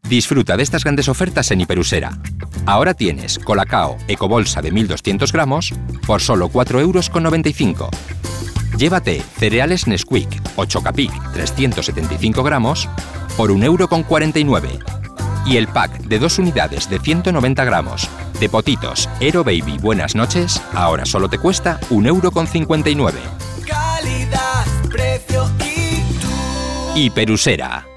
Disfruta de estas grandes ofertas en Hiperusera. Ahora tienes Colacao Ecobolsa de 1200 gramos por solo 4,95 €. Llévate cereales Nesquik o Chocapic 375 gramos por 1,49 €. Y el pack de 2 unidades de 190 gramos de potitos Aero Baby Buenas Noches ahora solo te cuesta 1,59 €. Calidad, precio y tú. Hiperusera.